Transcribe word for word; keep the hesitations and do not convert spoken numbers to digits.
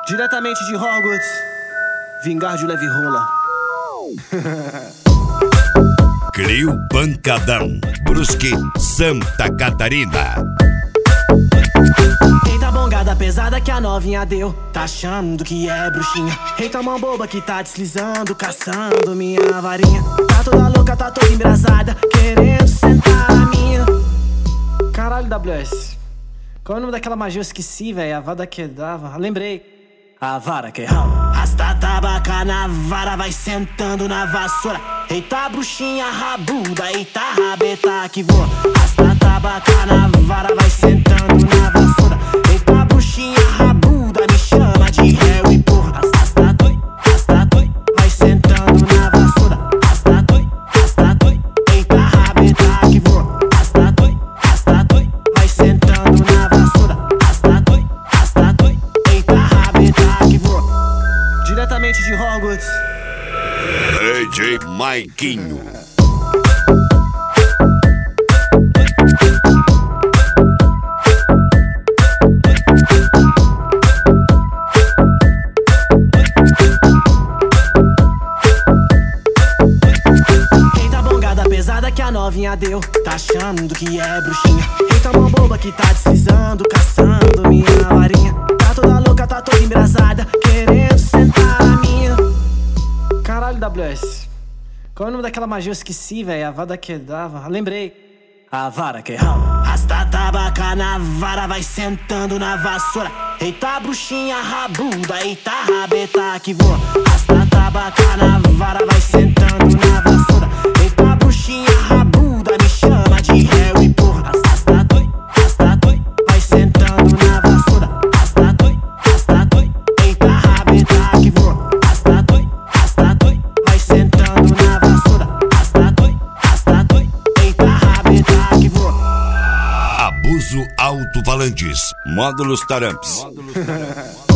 Diretamente de Hogwarts, vingar de leve rola. Crio Pancadão, Brusque, Santa Catarina. Eita bongada pesada que a novinha deu, tá achando que é bruxinha. Eita mão boba que tá deslizando, caçando minha varinha. Tá toda louca, tá toda embrasada, querendo sentar na minha. Caralho, W S, qual é o nome daquela magia? Eu esqueci, velho. A vara que dava, lembrei. A vara que rala. Rasta tabaca na vara, vai sentando na vassoura. Eita bruxinha rabuda, eita rabeta que voa. Rasta tabaca na vara, vai sentando na vassoura. Eita bruxinha rabuda, me chama de Harry, porra. Rasta toi, rasta toi, vai sentando na vassoura. Rasta toi, rasta toi, eita rabeta que voa. Rasta toi, rasta toi, vai sentando na vassoura. Rasta toi, rasta toi, eita rabeta que voa. Diretamente de Hogwarts, D J Maiquinho. Eita bongada pesada que a novinha deu, tá achando que é bruxinha. Eita mão boba que tá deslizando, caçando minha varinha. Tá toda louca, tá toda embrasada, querendo sentar na minha. Caralho, W S, qual é o nome daquela magia? Eu esqueci, velho. A vara que dava, lembrei. A vara que rala. Rasta tabaca na vara, vai sentando na vassoura. Eita bruxinha rabuda, eita rabeta que voa. Rasta tabaca na vara, vai sentando na vassoura. Eita bruxinha rabuda, me chama de Harry, porra. Rasta toi, rasta toi, vai sentando na vassoura. Rasta toi, rasta toi, eita rabeta que voa. Rasta toi, rasta toi, vai sentando na vassoura. Rasta toi, rasta toi, eita rabeta que voa. Abuso Alto-Falantes, Módulos Taramps.